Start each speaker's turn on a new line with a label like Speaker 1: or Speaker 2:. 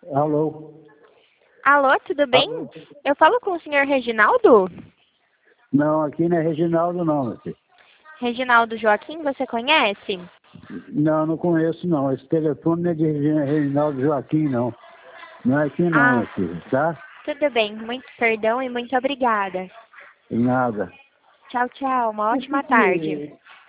Speaker 1: Alô?
Speaker 2: Alô, tudo bem?
Speaker 1: Alô?
Speaker 2: Eu falo com o senhor Reginaldo?
Speaker 1: Não, aqui não é Reginaldo não, meu filho.
Speaker 2: Reginaldo Joaquim, você conhece?
Speaker 1: Não, não conheço não. Esse telefone não é de Reginaldo Joaquim, não. Não é aqui não,
Speaker 2: Ah,
Speaker 1: meu filho, tá?
Speaker 2: tudo bem. Muito perdão e muito obrigada.
Speaker 1: Nada.
Speaker 2: Tchau, tchau. Uma ótima tarde.